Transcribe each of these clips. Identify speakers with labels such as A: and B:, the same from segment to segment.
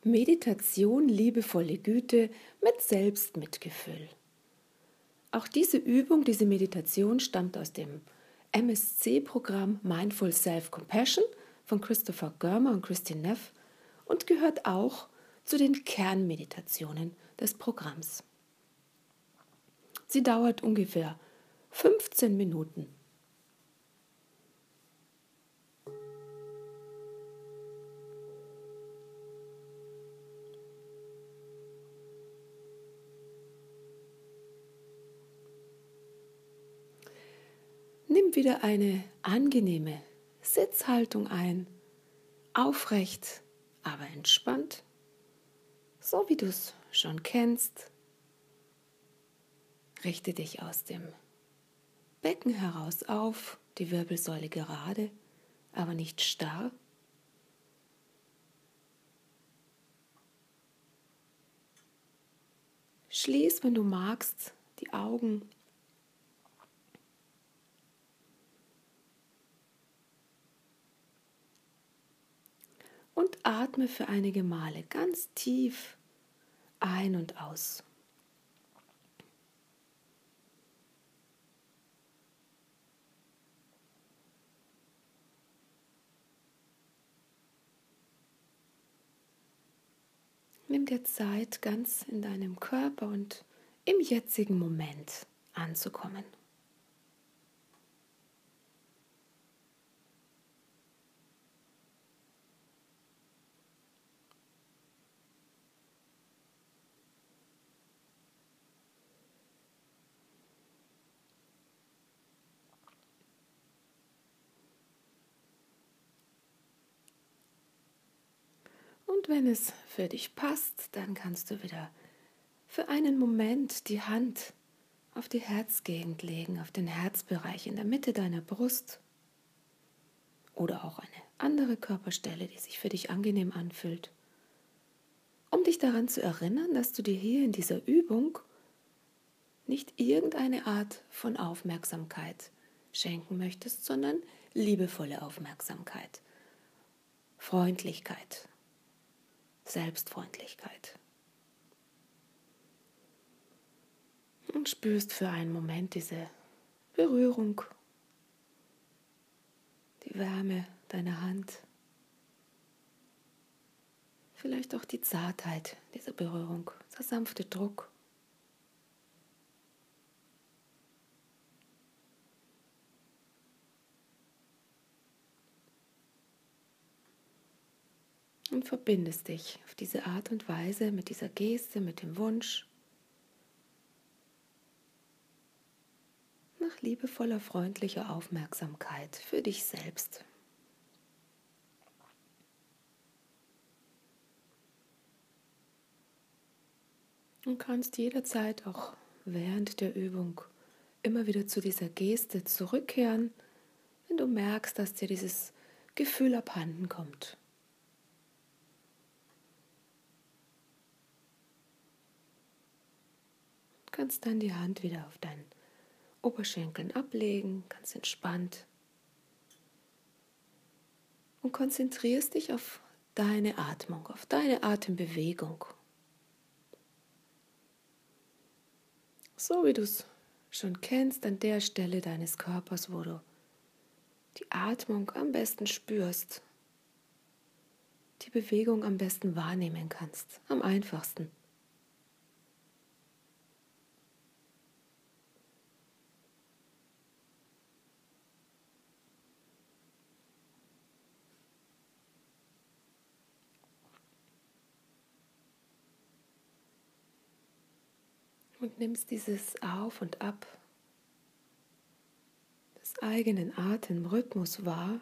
A: Meditation, liebevolle Güte mit Selbstmitgefühl. Auch diese Übung, diese Meditation stammt aus dem MSC-Programm Mindful Self-Compassion von Christopher Germer und Christine Neff und gehört auch zu den Kernmeditationen des Programms. Sie dauert ungefähr 15 Minuten. Nimm wieder eine angenehme Sitzhaltung ein, aufrecht, aber entspannt, so wie du es schon kennst. Richte dich aus dem Becken heraus auf, die Wirbelsäule gerade, aber nicht starr. Schließ, wenn du magst, die Augen. Und atme für einige Male ganz tief ein und aus. Nimm dir Zeit, ganz in deinem Körper und im jetzigen Moment anzukommen. Und wenn es für dich passt, dann kannst du wieder für einen Moment die Hand auf die Herzgegend legen, auf den Herzbereich in der Mitte deiner Brust oder auch eine andere Körperstelle, die sich für dich angenehm anfühlt, um dich daran zu erinnern, dass du dir hier in dieser Übung nicht irgendeine Art von Aufmerksamkeit schenken möchtest, sondern liebevolle Aufmerksamkeit, Freundlichkeit, Selbstfreundlichkeit. Und spürst für einen Moment diese Berührung, die Wärme deiner Hand, vielleicht auch die Zartheit dieser Berührung, der sanfte Druck. Und verbindest dich auf diese Art und Weise mit dieser Geste, mit dem Wunsch nach liebevoller, freundlicher Aufmerksamkeit für dich selbst. Du kannst jederzeit auch während der Übung immer wieder zu dieser Geste zurückkehren, wenn du merkst, dass dir dieses Gefühl abhanden kommt. Du kannst dann die Hand wieder auf deinen Oberschenkeln ablegen, ganz entspannt. Und konzentrierst dich auf deine Atmung, auf deine Atembewegung. So wie du es schon kennst, an der Stelle deines Körpers, wo du die Atmung am besten spürst, die Bewegung am besten wahrnehmen kannst, am einfachsten. Und nimmst dieses Auf und Ab des eigenen Atemrhythmus wahr.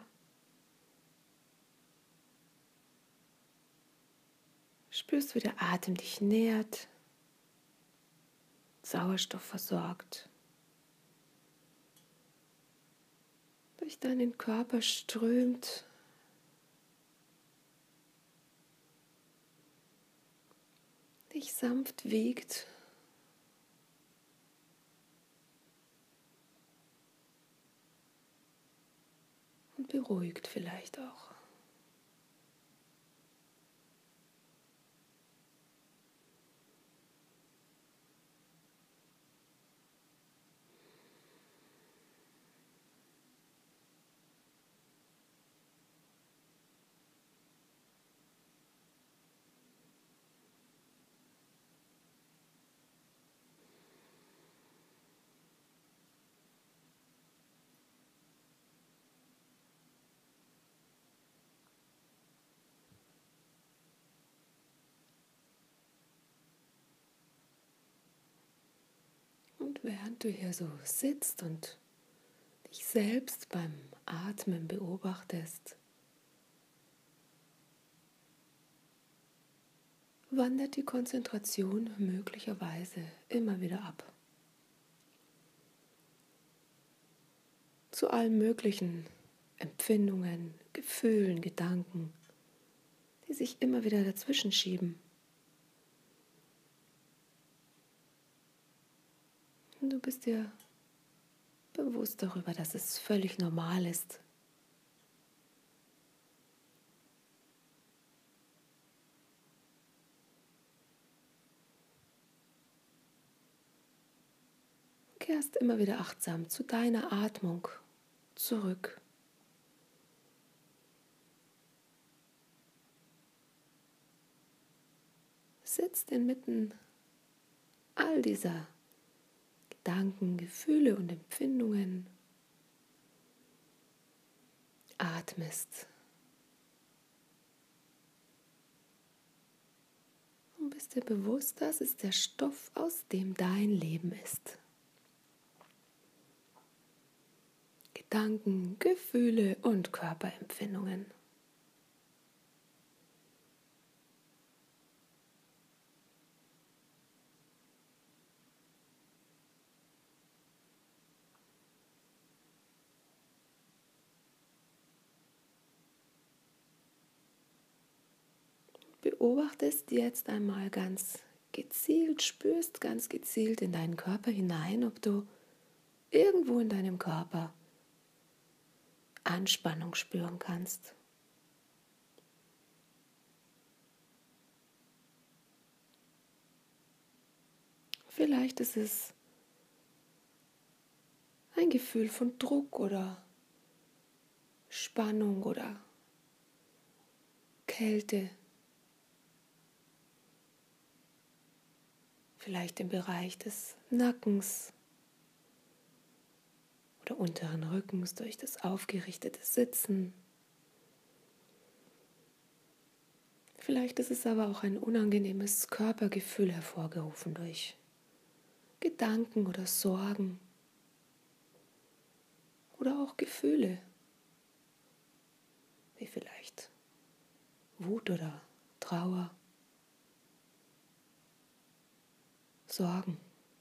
A: Spürst, wie der Atem dich nährt, Sauerstoff versorgt, durch deinen Körper strömt, dich sanft wiegt und beruhigt vielleicht auch. Und während du hier so sitzt und dich selbst beim Atmen beobachtest, wandert die Konzentration möglicherweise immer wieder ab. Zu allen möglichen Empfindungen, Gefühlen, Gedanken, die sich immer wieder dazwischen schieben. Und du bist dir bewusst darüber, dass es völlig normal ist. Du kehrst immer wieder achtsam zu deiner Atmung zurück. Sitzt inmitten all dieser Gedanken, Gefühle und Empfindungen. Atmest und bist dir bewusst, das ist der Stoff, aus dem dein Leben ist. Gedanken, Gefühle und Körperempfindungen. Beobachtest jetzt einmal ganz gezielt, spürst ganz gezielt in deinen Körper hinein, ob du irgendwo in deinem Körper Anspannung spüren kannst. Vielleicht ist es ein Gefühl von Druck oder Spannung oder Kälte. Vielleicht im Bereich des Nackens oder unteren Rückens durch das aufgerichtete Sitzen. Vielleicht ist es aber auch ein unangenehmes Körpergefühl hervorgerufen durch Gedanken oder Sorgen oder auch Gefühle, wie vielleicht Wut oder Trauer, Sorgen.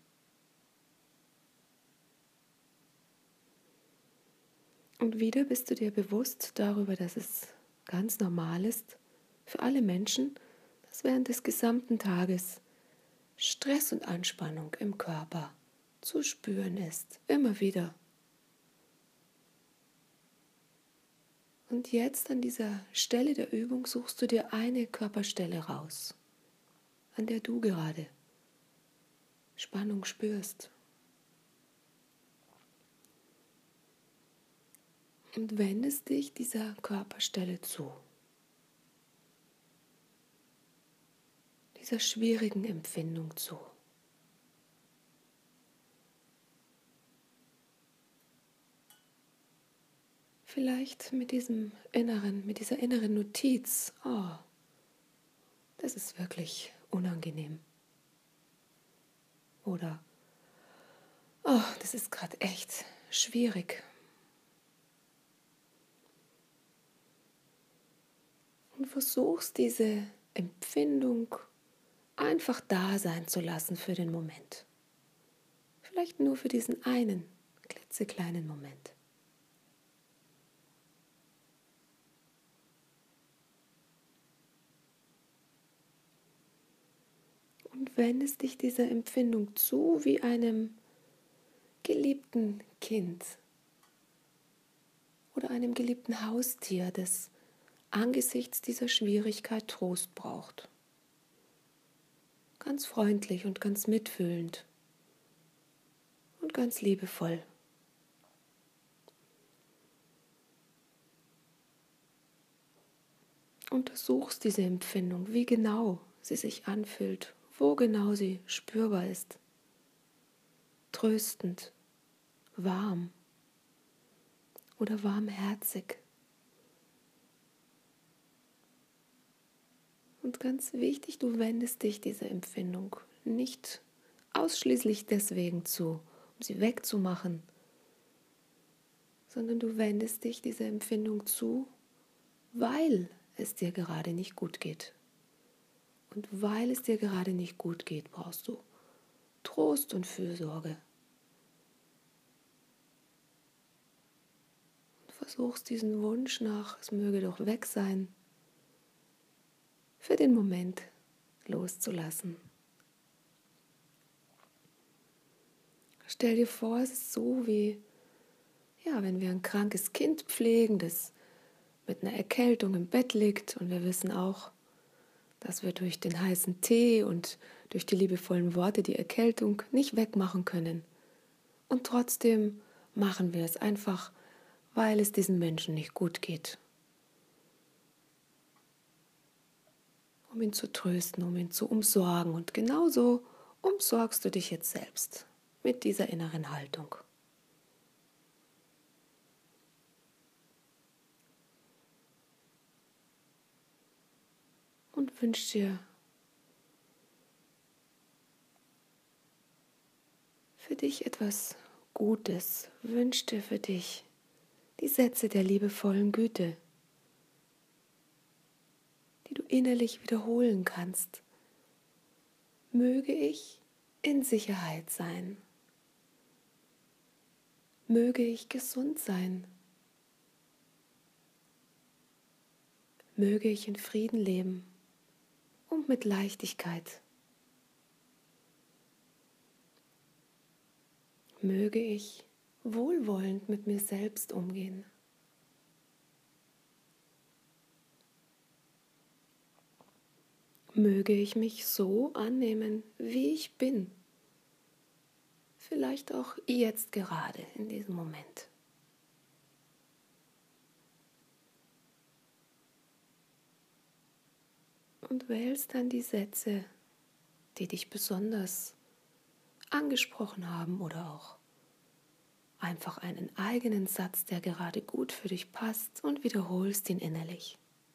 A: Und wieder bist du dir bewusst darüber, dass es ganz normal ist für alle Menschen, dass während des gesamten Tages Stress und Anspannung im Körper zu spüren ist, immer wieder. Und jetzt an dieser Stelle der Übung suchst du dir eine Körperstelle raus, an der du gerade Spannung spürst. Und wendest dich dieser Körperstelle zu, dieser schwierigen Empfindung zu. Vielleicht mit dieser inneren Notiz, oh, das ist wirklich unangenehm. Oder, oh, das ist gerade echt schwierig. Und versuchst diese Empfindung einfach da sein zu lassen für den Moment. Vielleicht nur für diesen einen klitzekleinen Moment. Und wendest dich dieser Empfindung zu wie einem geliebten Kind oder einem geliebten Haustier, das angesichts dieser Schwierigkeit Trost braucht. Ganz freundlich und ganz mitfühlend und ganz liebevoll. Untersuchst diese Empfindung, wie genau sie sich anfühlt, wo genau sie spürbar ist. Tröstend, warm oder warmherzig. Und ganz wichtig, du wendest dich dieser Empfindung nicht ausschließlich deswegen zu, um sie wegzumachen, sondern du wendest dich dieser Empfindung zu, weil es dir gerade nicht gut geht. Und weil es dir gerade nicht gut geht, brauchst du Trost und Fürsorge. Und versuchst diesen Wunsch nach, es möge doch weg sein, für den Moment loszulassen. Stell dir vor, es ist so wie, ja, wenn wir ein krankes Kind pflegen, das mit einer Erkältung im Bett liegt und wir wissen auch, dass wir durch den heißen Tee und durch die liebevollen Worte die Erkältung nicht wegmachen können. Und trotzdem machen wir es einfach, weil es diesen Menschen nicht gut geht. Um ihn zu trösten, um ihn zu umsorgen. Und genauso umsorgst du dich jetzt selbst mit dieser inneren Haltung. Und wünsch dir für dich etwas Gutes. Wünsch dir für dich die Sätze der liebevollen Güte, die du innerlich wiederholen kannst. Möge ich in Sicherheit sein. Möge ich gesund sein. Möge ich in Frieden leben und mit Leichtigkeit. Möge ich wohlwollend mit mir selbst umgehen. Möge ich mich so annehmen, wie ich bin. Vielleicht auch jetzt gerade in diesem Moment. Und wählst dann die Sätze, die dich besonders angesprochen haben oder auch einfach einen eigenen Satz, der gerade gut für dich passt und wiederholst ihn innerlich.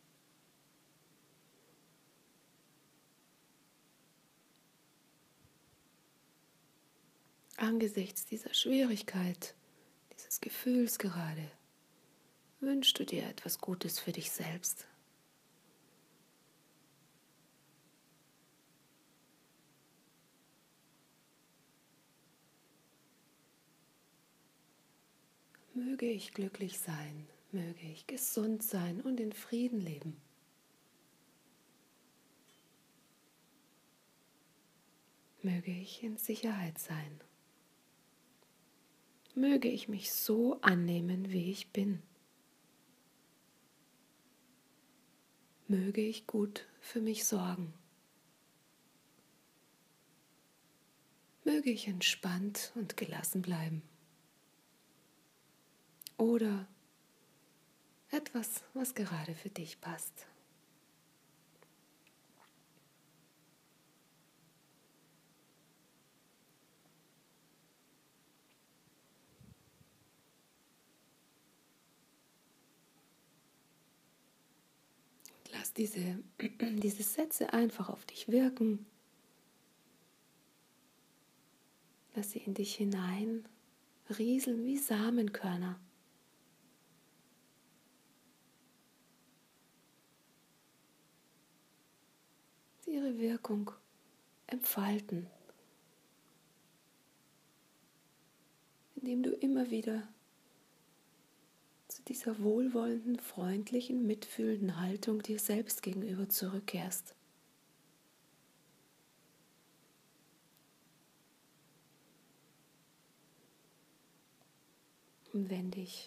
A: Angesichts dieser Schwierigkeit, dieses Gefühls gerade, wünschst du dir etwas Gutes für dich selbst. Möge ich glücklich sein, möge ich gesund sein und in Frieden leben. Möge ich in Sicherheit sein. Möge ich mich so annehmen, wie ich bin. Möge ich gut für mich sorgen. Möge ich entspannt und gelassen bleiben. Oder etwas, was gerade für dich passt. Lass diese Sätze einfach auf dich wirken. Lass sie in dich hinein rieseln wie Samenkörner. Sie ihre Wirkung entfalten, indem du immer wieder zu dieser wohlwollenden, freundlichen, mitfühlenden Haltung dir selbst gegenüber zurückkehrst. Und wenn dich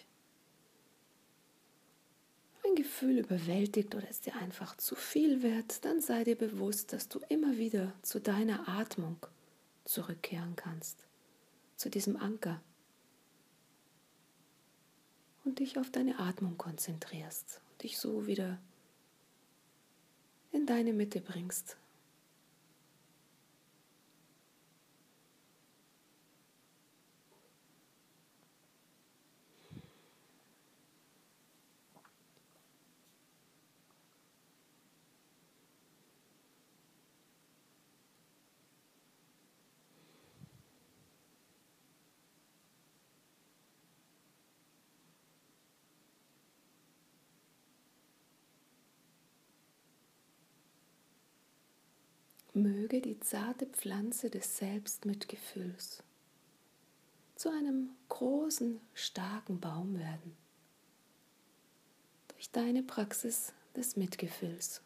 A: ein Gefühl überwältigt oder es dir einfach zu viel wird, dann sei dir bewusst, dass du immer wieder zu deiner Atmung zurückkehren kannst, zu diesem Anker und dich auf deine Atmung konzentrierst und dich so wieder in deine Mitte bringst. Möge die zarte Pflanze des Selbstmitgefühls zu einem großen, starken Baum werden. Durch deine Praxis des Mitgefühls.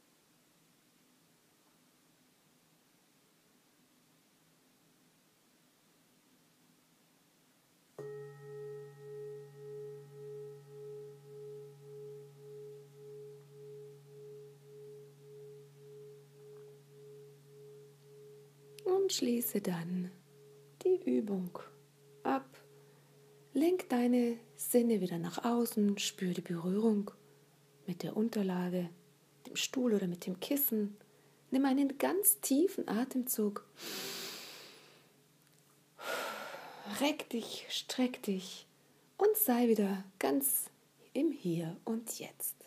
A: Und schließe dann die Übung ab. Lenk deine Sinne wieder nach außen, spür die Berührung mit der Unterlage, dem Stuhl oder mit dem Kissen. Nimm einen ganz tiefen Atemzug. Reck dich, streck dich und sei wieder ganz im Hier und Jetzt.